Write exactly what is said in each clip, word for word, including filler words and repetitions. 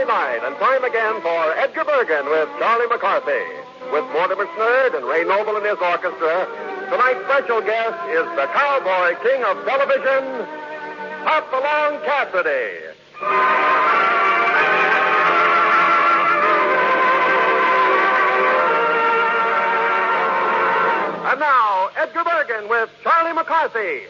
Monday night, and time again for Edgar Bergen with Charlie McCarthy. With Mortimer Snerd and Ray Noble and his orchestra, tonight's special guest is the cowboy king of television, Hopalong Cassidy. And now, Edgar Bergen with Charlie McCarthy.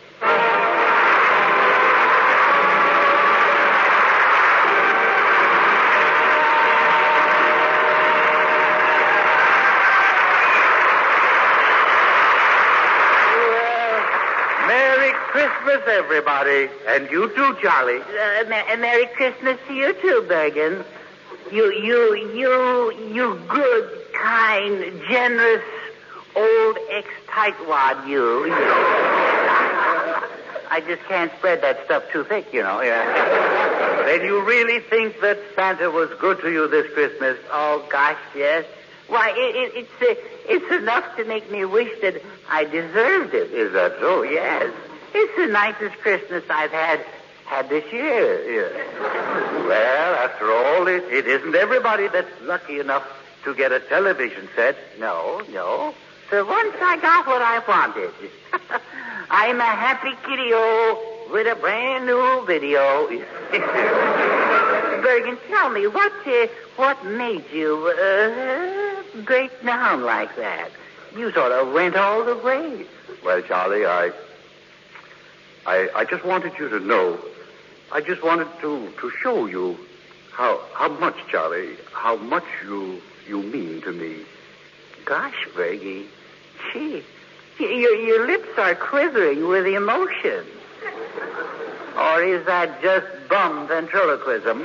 Christmas, everybody. And you too, Charlie. Uh, ma- Merry Christmas to you too, Bergen. You, you, you, you good, kind, generous, old ex-tightwad, you. I just can't spread that stuff too thick, you know. Yeah. Then you really think that Santa was good to you this Christmas? Oh, gosh, yes. Why, it, it, it's, uh, it's enough to make me wish that I deserved it. Is that so? Yes. It's the nicest Christmas I've had had this year. Yeah. Well, after all, it, it isn't everybody that's lucky enough to get a television set. No, no. So once I got what I wanted. I'm a happy kiddio with a brand new video. Bergen, tell me, what uh, what made you uh, break down like that? You sort of went all the way. Well, Charlie, I... I, I just wanted you to know, I just wanted to, to show you how how much, Charlie, how much you you mean to me. Gosh, Bergie, gee, your, your lips are quivering with emotion. Or is that just bum ventriloquism?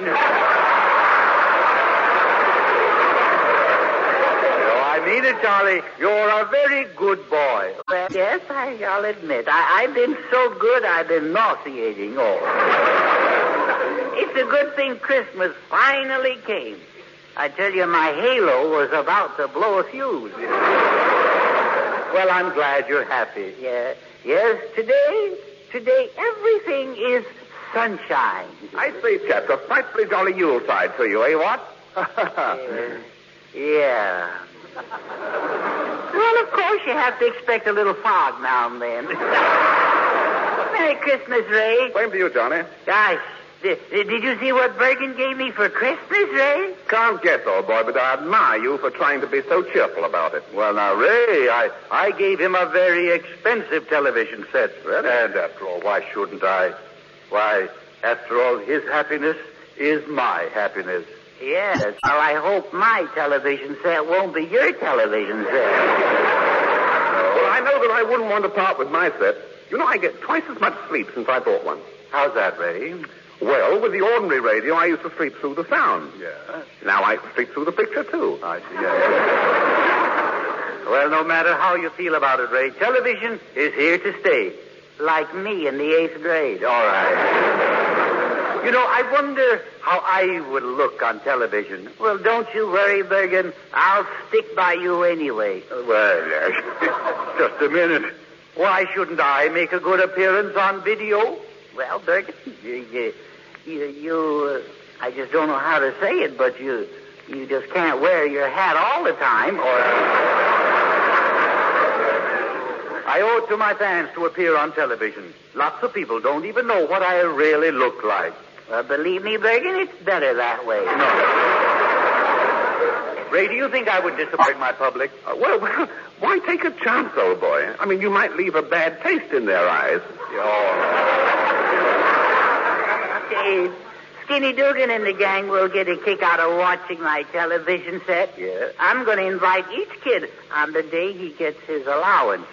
I mean it, Charlie. You're a very good boy. Well, yes, I, I'll admit. I, I've been so good, I've been nauseating all. It's a good thing Christmas finally came. I tell you, my halo was about to blow a fuse. Well, I'm glad you're happy. Yeah. Yes, today, today everything is sunshine. I say, chaps, a frightfully jolly Yuletide to you, eh, what? yeah. yeah. Well, of course, you have to expect a little fog now and then. Merry Christmas, Ray. Same to you, Johnny. Gosh, did, did you see what Bergen gave me for Christmas, Ray? Can't guess, old boy, but I admire you for trying to be so cheerful about it. Well, now, Ray, I, I gave him a very expensive television set. Really? And after all, why shouldn't I? Why, after all, his happiness is my happiness. Yes. Well, I hope my television set won't be your television set. Well, I know that I wouldn't want to part with my set. You know, I get twice as much sleep since I bought one. How's that, Ray? Well, with the ordinary radio, I used to sleep through the sound. Yeah. Now I sleep through the picture, too. I see. Yeah. Well, no matter how you feel about it, Ray, television is here to stay. Like me in the eighth grade. All right. You know, I wonder how I would look on television. Well, don't you worry, Bergen. I'll stick by you anyway. Uh, well, yes. Just a minute. Why shouldn't I make a good appearance on video? Well, Bergen, you, you, you, you uh, I just don't know how to say it, but you, you just can't wear your hat all the time, or... I owe it to my fans to appear on television. Lots of people don't even know what I really look like. Well, believe me, Bergen, it's better that way. No. Ray, do you think I would disappoint my public? Uh, well, well, why take a chance, old boy? I mean, you might leave a bad taste in their eyes. Oh. Hey, Skinny Dugan and the gang will get a kick out of watching my television set. Yeah. I'm going to invite each kid on the day he gets his allowance.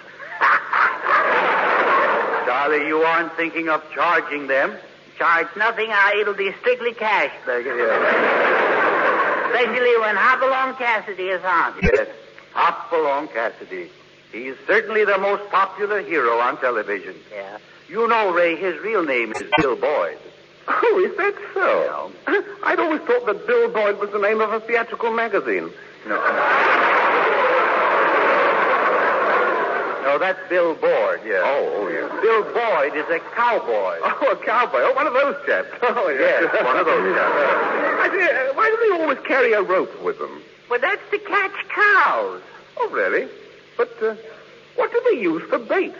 Charlie, you aren't thinking of charging them? Charge nothing. Uh, it'll be strictly cash, Bergen. Yeah. Especially when Hopalong Cassidy is on. Yes, Hopalong Cassidy. He's certainly the most popular hero on television. Yeah. You know, Ray, his real name is Bill Boyd. Oh, is that so? Yeah. I'd always thought that Bill Boyd was the name of a theatrical magazine. No. No, that's Bill Boyd, yeah. Oh, oh, yeah. Bill Boyd is a cowboy. Oh, a cowboy. Oh, one of those chaps. Oh, Yes, one of those chaps. I say, uh, why do they always carry a rope with them? Well, that's to catch cows. Oh, really? But uh, what do they use for bait?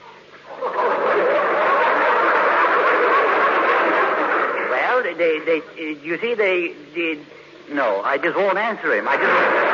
Well, they, they, they uh, you see, they did. No, I just won't answer him. I just.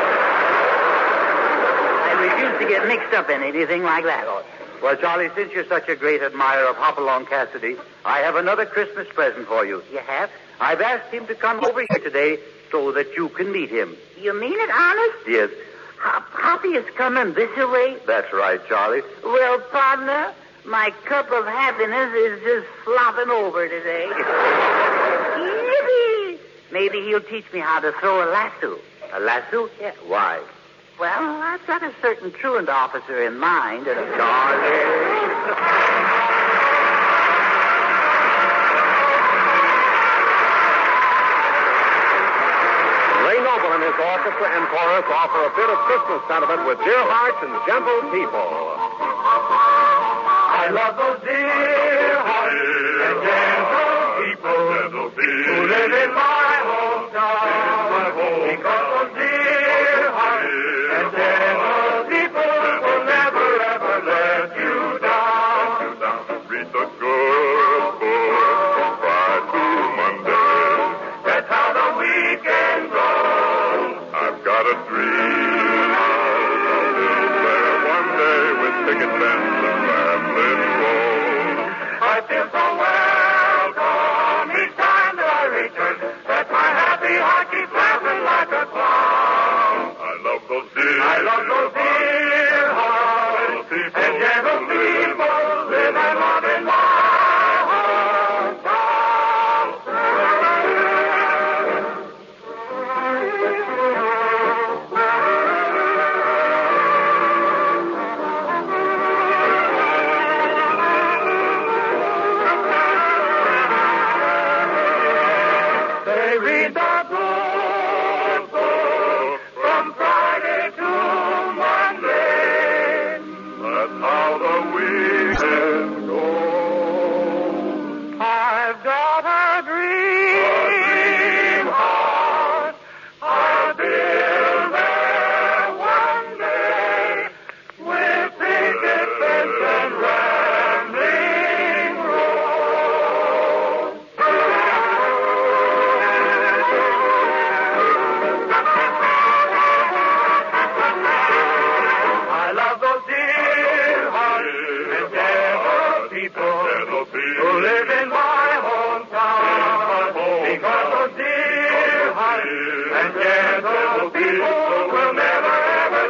I refuse to get mixed up in anything like that. Well, Charlie, since you're such a great admirer of Hopalong Cassidy, I have another Christmas present for you. You have? I've asked him to come over here today so that you can meet him. You mean it, honest? Yes, Hop- Hoppy is coming this way? that's right, Charlie. Well, partner, my cup of happiness is just flopping over today. Yippee! Maybe he'll teach me how to throw a lasso. A lasso? Yeah. Why? Well, I've got a certain truant officer in mind. And... Ray Noble and his orchestra and chorus offer a bit of Christmas sentiment with dear hearts and gentle people. I love those dear hearts and gentle people who live in my hometown. Because those dear hearts and gentle people will never ever let you down. Read the good book from Friday to Monday. That's how the weekend goes. I've got a dream. I'll be there one day with picket fence and rambling road. I feel so welcome each time that I return. That my happy heart keeps laughing like a clown. I love those dear. I love those dear hearts and gentle people live and love in my They read the good book from Friday to Monday. That's how the weekend goes. I've got a dream heart. I'll build there one day with picket fence and rambling road. I love those dear hearts and gentle people who live in my hometown. Because those dear hearts and gentle people will never ever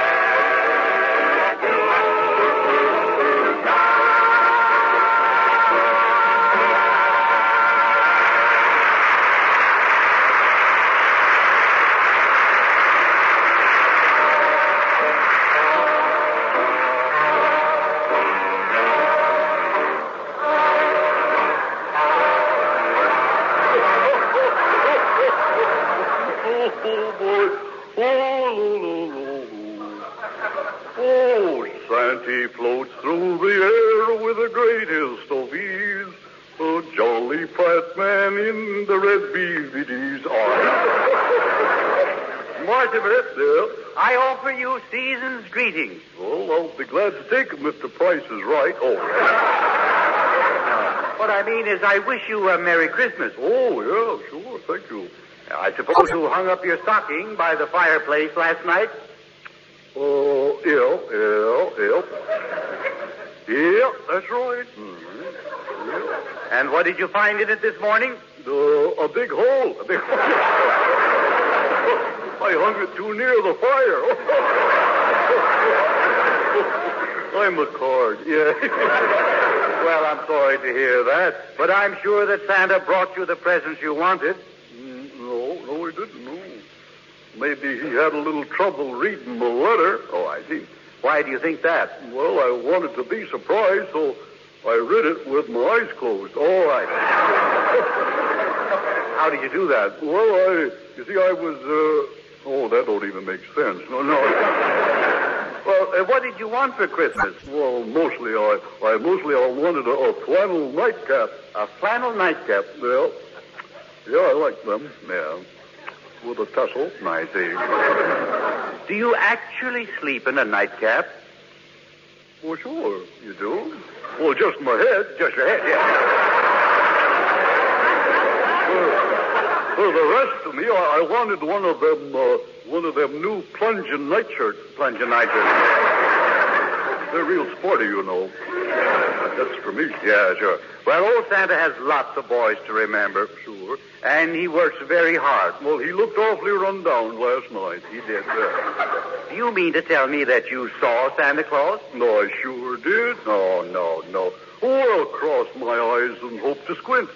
let you down. Oh, boy. Oh, oh, Santa floats through the air with the greatest of ease. A jolly fat man in the red B V Ds. Mortimer, Yeah. I offer you season's greetings. Well, I'll be glad to take him if the price is right. Oh, What I mean is I wish you a Merry Christmas. oh, yeah, sure. Thank you. I suppose you hung up your stocking by the fireplace last night? Oh, yeah, yeah, yeah. Yeah, that's right. Mm-hmm. Yeah. And what did you find in it this morning? The, a big hole. A big hole. I hung it too near the fire. I'm a card, yeah. Well, I'm sorry to hear that, but I'm sure that Santa brought you the presents you wanted. Mm, no, no, he didn't. No. Maybe he had a little trouble reading the letter. Oh, I see. Why do you think that? Well, I wanted to be surprised, so I read it with my eyes closed. Oh, I see. How did you do that? Well, I, you see, I was, uh, oh, that don't even make sense. No, no. Well, uh, what did you want for Christmas? Well, mostly I, I mostly I wanted a, a flannel nightcap. A flannel nightcap. Well, yeah, I like them. Yeah, with a tassel. I see. Do you actually sleep in a nightcap? Well, sure, you do. Well, just my head. Just your head, yeah. For the rest of me, I, I wanted one of them, uh, one of them new plunging nightshirts. Plunging nightshirts. They're real sporty, you know. That's for me. Yeah, sure. Well, old Santa has lots of boys to remember. Sure. And he works very hard. Well, he looked awfully run down last night. He did. Uh, Do you mean to tell me that you saw Santa Claus? No, I sure did. No, no, no. Oh, I'll cross my eyes and hope to squint.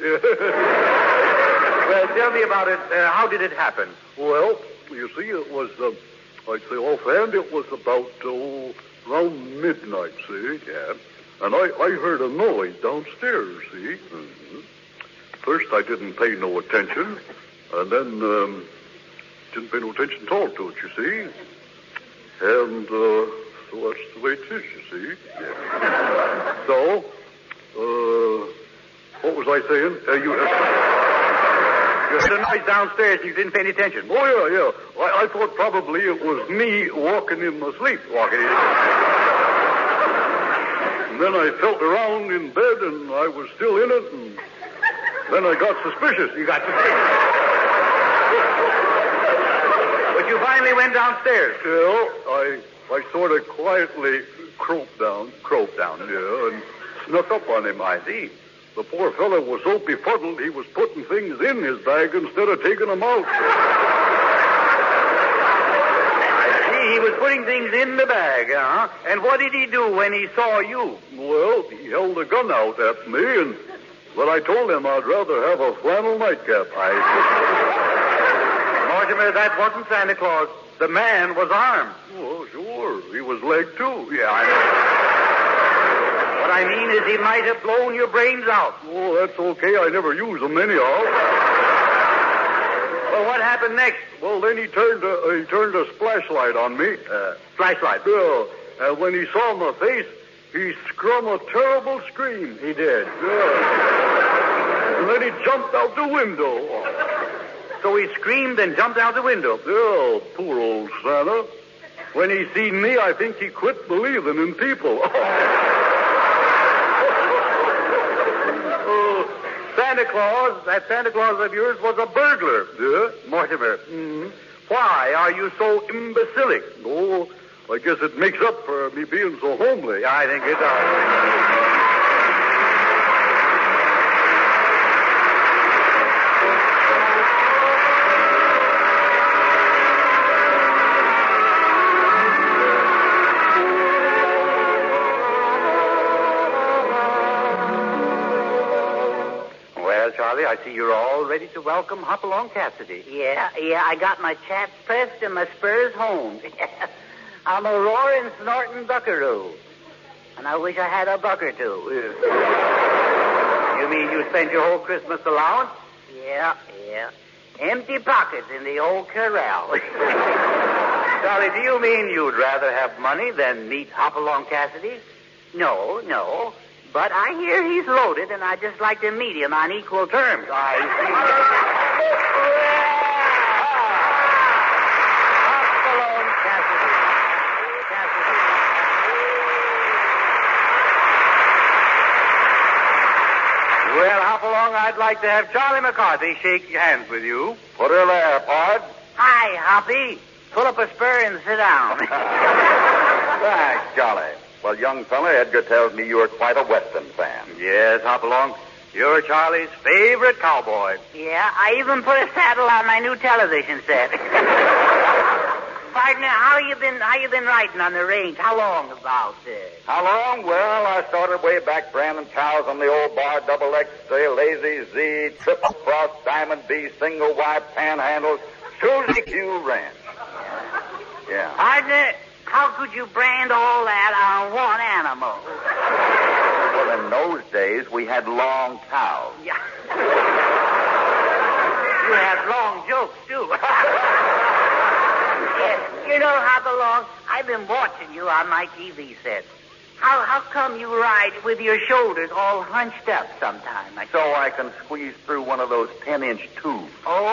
Well, tell me about it. Uh, how did it happen? Well, you see, it was, uh, I'd say offhand, it was about, oh, around midnight, see? Yeah. And I, I heard a noise downstairs, see? Mm-hmm. First, I didn't pay no attention, and then, um, didn't pay no attention at all to it, you see? And, uh, so that's the way it is, you see? Yeah. So, uh, what was I saying? Uh, you... Uh, You heard a noise downstairs and you didn't pay any attention. Oh, yeah, yeah. I, I thought probably it was me walking in my sleep. Walking in. And then I felt around in bed and I was still in it, and then I got suspicious. You got suspicious. But you finally went downstairs. Yeah, I, I sort of quietly croaked down, Croaked down. yeah, and snuck up on him, I see. The poor fellow was so befuddled he was putting things in his bag instead of taking them out. I see. He was putting things in the bag, huh? And what did he do when he saw you? Well, he held a gun out at me, and but I told him I'd rather have a flannel nightcap. I Mortimer, that wasn't Santa Claus. The man was armed. Oh, sure. He was legged, too. Yeah, I know. What I mean is he might have blown your brains out. Oh, that's okay. I never use them anyhow. Well, what happened next? Well, then he turned a, he turned a splashlight on me. Uh, flashlight. Yeah. And when he saw my face, he scrum a terrible scream. He did. Yeah. And then he jumped out the window. So he screamed and jumped out the window. Yeah, poor old Santa. When he seen me, I think he quit believing in people. Santa Claus, that Santa Claus of yours was a burglar. Yeah? Mortimer. Mm-hmm. Why are you so imbecilic? Oh, I guess it makes up for me being so homely. I think it does. Charlie, I see you're all ready to welcome Hopalong Cassidy. Yeah, yeah, I got my chaps pressed and my spurs honed. I'm a roaring, snorting buckaroo. And I wish I had a buck or two. You mean you spent your whole Christmas allowance? Yeah, yeah. Empty pockets in the old corral. Charlie, do you mean you'd rather have money than meet Hopalong Cassidy? No, no. But I hear he's loaded, and I'd just like to meet him on equal terms. I see. Hopalong Cassidy. Cassidy. Well, Hopalong, I'd like to have Charlie McCarthy shake hands with you. Put her there, Pard. Hi, Hoppy. Pull up a spur and sit down. Thanks, Charlie. Well, young fella, Edgar tells me you're quite a Western fan. Yes, Hopalong. You're Charlie's favorite cowboy. Yeah, I even put a saddle on my new television set. Partner, how you been? How you been riding on the range? How long about? Uh... How long? Well, I started way back branding cows on the old bar, double X, Lazy Z, triple cross, diamond B, single Y, panhandles, Susie Q ranch. Yeah. Partner, how could you brand all that on one animal? Well, in those days, we had long cows. Yeah. You have long jokes, too. Yeah, you know, Hopalong, I've been watching you on my T V set. How how come you ride with your shoulders all hunched up sometime? I So I can squeeze through one of those ten-inch tubes. Oh.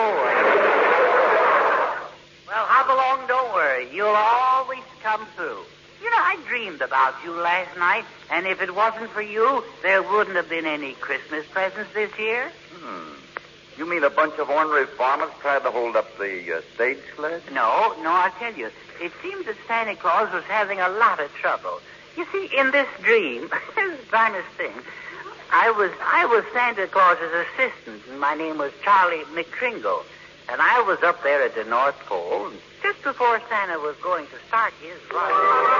I... Well, hop along, don't worry. You'll always come through. You know, I dreamed about you last night, and if it wasn't for you, there wouldn't have been any Christmas presents this year. Hmm. You mean a bunch of ornery farmers tried to hold up the uh, stage sled? No, no, I'll tell you. It seemed that Santa Claus was having a lot of trouble. You see, in this dream, this is the finest thing, I was I was Santa Claus's assistant, and my name was Charlie McCringle. And I was up there at the North Pole, and just before Santa was going to start his run.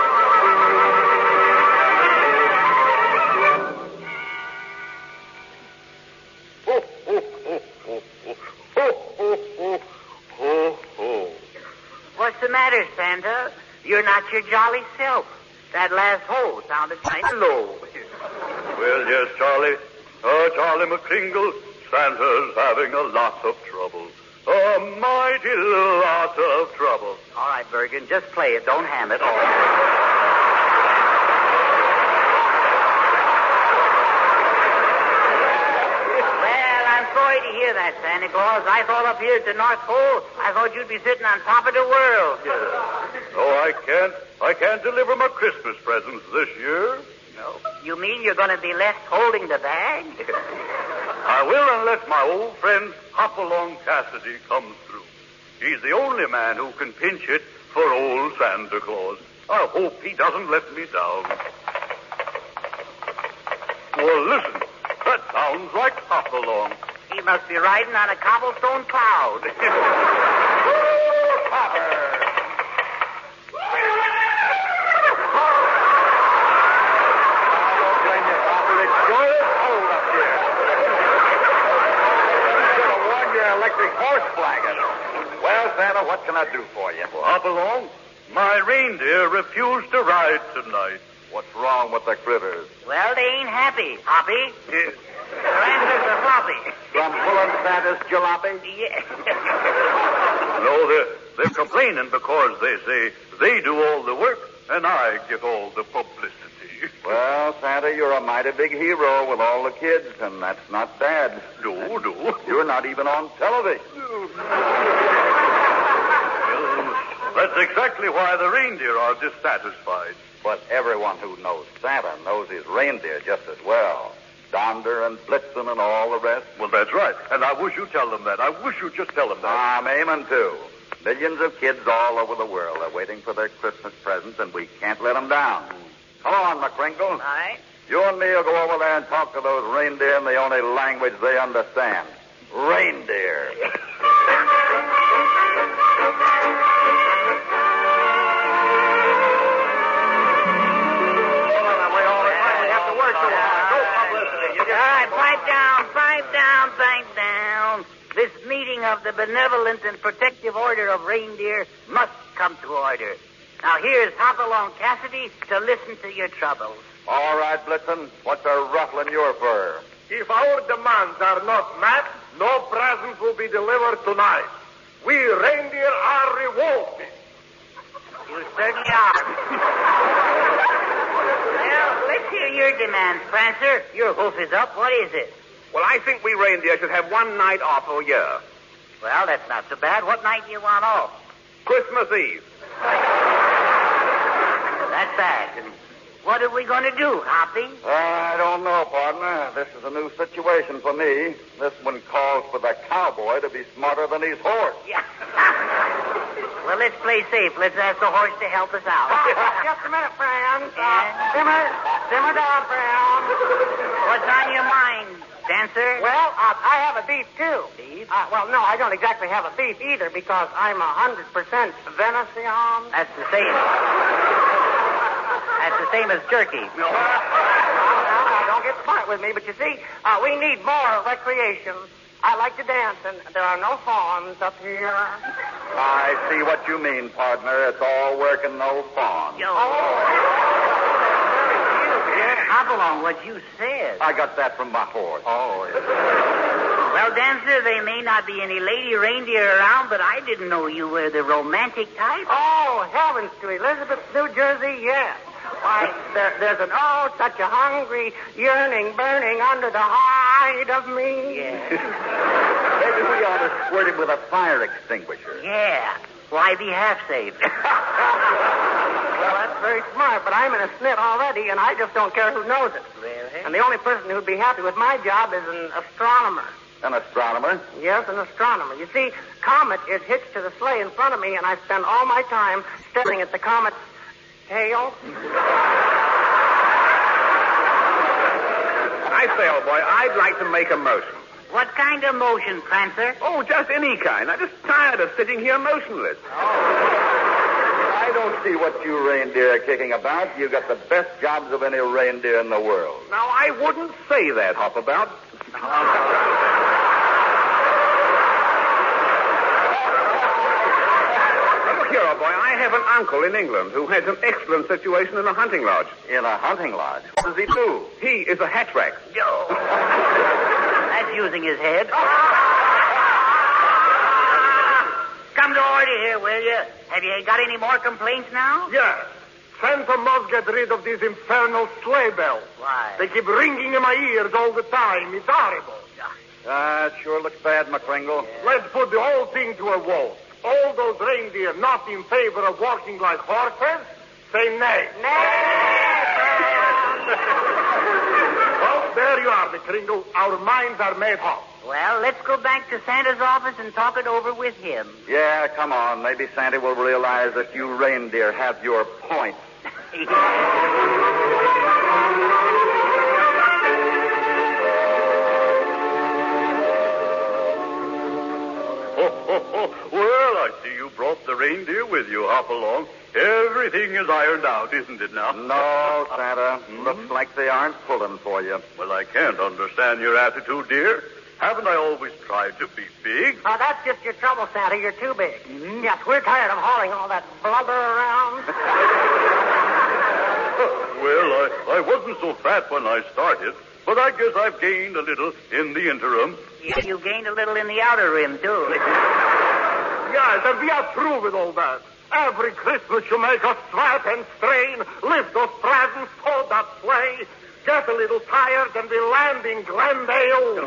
Ho, ho, ho, ho, ho, ho, ho, ho, ho. What's the matter, Santa? You're not your jolly self. That last ho sounded kind of low. Well, yes, Charlie. Oh, Charlie McCringle, Santa's having a lot of trouble. A mighty lot of trouble. All right, Bergen, just play it. Don't ham it. All right. Well, I'm sorry to hear that, Santa Claus. I thought up here at the North Pole, I thought you'd be sitting on top of the world. Oh, I can't. I can't deliver my Christmas presents this year. No. You mean you're going to be left holding the bag? I will unless my old friend Hopalong Cassidy comes through. He's the only man who can pinch it for old Santa Claus. I hope he doesn't let me down. Well, listen. That sounds like Hopalong. He must be riding on a cobblestone cloud. Oh, Hopper! Electric horse flagon. Well, Santa, what can I do for you? Well, hop along. My reindeer refused to ride tonight. What's wrong with the critters? Well, they ain't happy, Hoppy. Their answers are floppy. From pulling Santa's jalopy? Yeah. No, they're, they're complaining because they say they do all the work and I get all the publicity. Well, Santa, you're a mighty big hero with all the kids, and that's not bad. No, no. You're not even on television. Well, that's exactly why the reindeer are dissatisfied. But everyone who knows Santa knows his reindeer just as well. Donder and Blitzen and all the rest. Well, that's right. And I wish you'd tell them that. I wish you'd just tell them that. I'm aiming to. Millions of kids all over the world are waiting for their Christmas presents, and we can't let them down. Come on, McCringle. All right. You and me will go over there and talk to those reindeer in the only language they understand. Reindeer. All right, pipe down, pipe down, pipe down. This meeting of the Benevolent and Protective Order of Reindeer must come to order. Now, here's Hopalong Cassidy to listen to your troubles. All right, Blitzen. What's a ruffling your fur? If our demands are not met, no presents will be delivered tonight. We reindeer are revolted. You certainly are. Well, let's hear your demands, Prancer. Your hoof is up. What is it? Well, I think we reindeer should have one night off a year. Well, that's not so bad. What night do you want off? Christmas Eve. That's bad. What are we going to do, Hoppy? I don't know, partner. This is a new situation for me. This one calls for the cowboy to be smarter than his horse. Yeah. Well, let's play safe. Let's ask the horse to help us out. Just a minute, friends. Uh, Yeah. simmer, simmer down, friends. What's on your mind, Dancer? Well, uh, I have a beef, too. Beef? Uh, well, no, I don't exactly have a beef either because I'm a hundred percent venison. That's the same. That's the same as jerky. No. Now, now, don't get smart with me, but you see, uh, we need more recreation. I like to dance, and there are no fawns up here. I see what you mean, partner. It's all work and no fun. Yo. Hop along what you said. I got that from my horse. Oh, well, Dancer, there may not be any lady reindeer around, but I didn't know you were the romantic type. Oh, heavens. Province to Elizabeth, New Jersey, yes. Why, there, there's an, oh, such a hungry yearning burning under the hide of me. Yeah. Maybe we ought to squirt him with a fire extinguisher. Yeah. Why be half saved? Well, that's very smart, but I'm in a snit already, and I just don't care who knows it. Really? And the only person who'd be happy with my job is an astronomer. An astronomer? Yes, an astronomer. You see, Comet is hitched to the sleigh in front of me, and I spend all my time staring at the comet's tail. I say, old boy, I'd like to make a motion. What kind of motion, Prancer? Oh, just any kind. I'm just tired of sitting here motionless. I don't see what you reindeer are kicking about. You got the best jobs of any reindeer in the world. Now, I wouldn't say that, Hopabout. Look here, old boy, I have an uncle in England who has an excellent situation in a hunting lodge. In a hunting lodge? What does he do? He is a hatch rack. That's using his head. Come to order here, will you? Have you got any more complaints now? Yes. Santa must get rid of these infernal sleigh bells. Why? They keep ringing in my ears all the time. It's horrible. Ah, it sure looks bad, McCringle. Let's put the whole thing to a vote. All those reindeer not in favor of walking like horses, say nay. Well, there you are, McCringle. Our minds are made up. Well, let's go back to Santa's office and talk it over with him. Yeah, come on. Maybe Santa will realize that you reindeer have your point. Oh, oh, oh. Well, I see you brought the reindeer with you. Hop along. Everything is ironed out, isn't it now? No, Santa. Mm-hmm. Looks like they aren't pulling for you. Well, I can't understand your attitude, dear. Haven't I always tried to be big? Oh, that's just your trouble, Santa. You're too big. Mm-hmm. Yes, we're tired of hauling all that blubber around. Well, I, I wasn't so fat when I started, but I guess I've gained a little in the interim. Yeah, you gained a little in the outer rim, too. Yes, and we are through with all that. Every Christmas you make us sweat and strain, lift those presents, hold that sleigh, get a little tired, and we land in Glendale.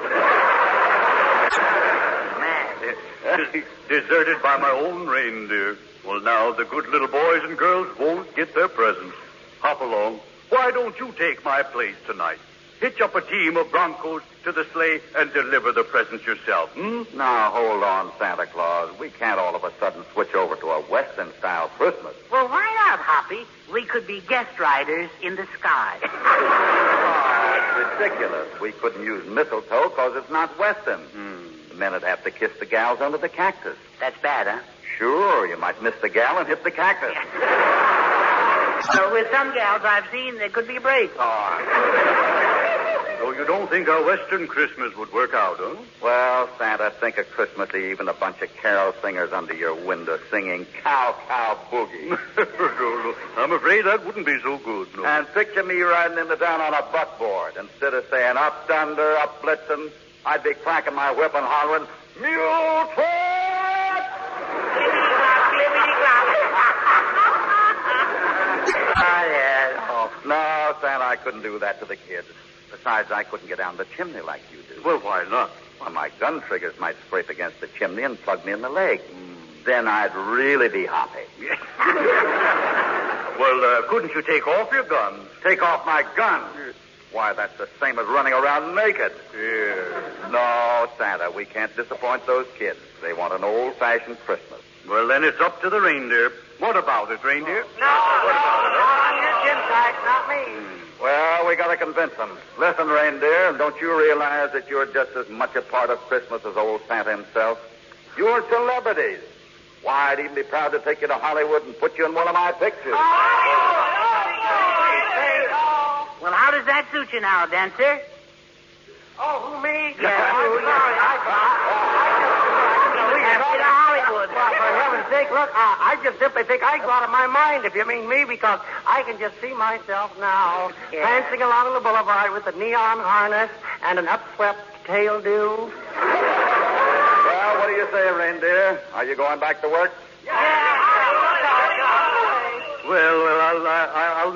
Man. Deserted by my own reindeer. Well, now the good little boys and girls won't get their presents. Hop along. Why don't you take my place tonight? Hitch up a team of Broncos to the sleigh and deliver the presents yourself, hmm? Now, hold on, Santa Claus. We can't all of a sudden switch over to a Western-style Christmas. Well, why not, Hoppy? We could be guest riders in the sky. Oh, it's ridiculous. We couldn't use mistletoe because it's not Western. Hmm. The men would have to kiss the gals under the cactus. That's bad, huh? Sure, you might miss the gal and hit the cactus. So with some gals I've seen, there could be a break. Oh. So you don't think our Western Christmas would work out, huh? Well, Santa, think of Christmas Eve and a bunch of carol singers under your window singing Cow, Cow, Boogie. no, no. I'm afraid that wouldn't be so good, no. And picture me riding into town on a buckboard. Instead of saying up thunder, up blitzing, I'd be cracking my whip and hollering, Mule-Trot! Ah, yes. Oh, no, Santa, I couldn't do that to the kids. Besides, I couldn't get down the chimney like you do. Well, why not? Well, my gun triggers might scrape against the chimney and plug me in the leg. Mm. Then I'd really be hoppy. Well, uh, couldn't you take off your guns? Take off my gun? Why, that's the same as running around naked. Yeah. No, Santa, we can't disappoint those kids. They want an old-fashioned Christmas. Well, then it's up to the reindeer. What about it, reindeer? No, what about it? On your chin side, not me. Well, we got to convince them. Listen, reindeer, don't you realize that you're just as much a part of Christmas as old Santa himself? You're celebrities. Why, I'd even be proud to take you to Hollywood and put you in one of my pictures. Well, how does that suit you now, Dancer? Oh, who, me? Yeah, I'm you, sorry. I, I, I, We have to get to Hollywood. Well, for heaven's sake, look, uh, I just simply think I go out of my mind, if you mean me, because I can just see myself now Yeah. prancing along the boulevard with a neon harness and an upswept tail do. Well, what do you say, reindeer? Are you going back to work? Yeah.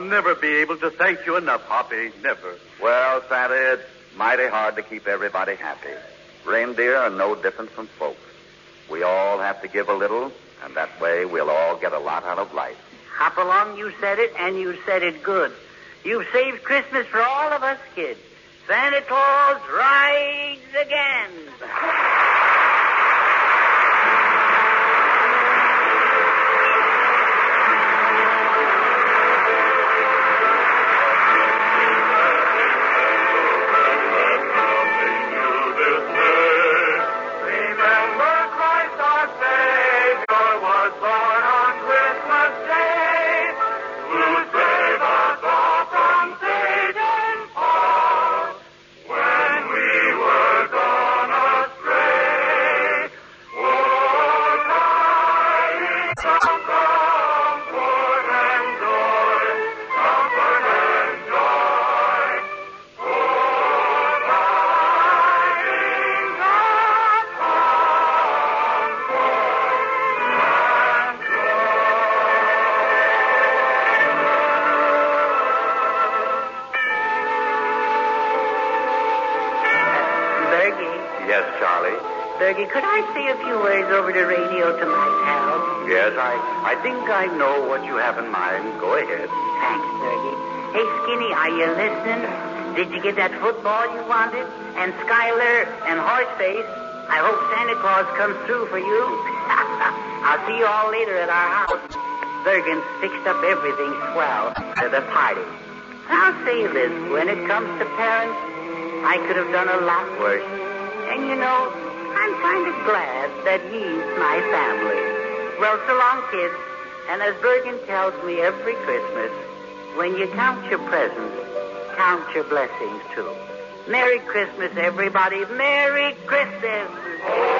never be able to thank you enough, Hoppy. Never. Well, Santa, it's mighty hard to keep everybody happy. Reindeer are no different from folks. We all have to give a little, and that way we'll all get a lot out of life. Hop along, you said it, and you said it good. You've saved Christmas for all of us kids. Santa Claus rides again. Yes, Charlie? Bergie, could I say a few words over the radio to my pal? Yes, I, I think I know what you have in mind. Go ahead. Thanks, Bergie. Hey, Skinny, are you listening? Did you get that football you wanted? And Skyler and Horseface? I hope Santa Claus comes through for you. I'll see you all later at our house. Bergen's fixed up everything swell for the party. I'll say this, when it comes to parents, I could have done a lot worse. And you know, I'm kind of glad that he's my family. Well, so long, kids. And as Bergen tells me every Christmas, when you count your presents, count your blessings, too. Merry Christmas, everybody. Merry Christmas.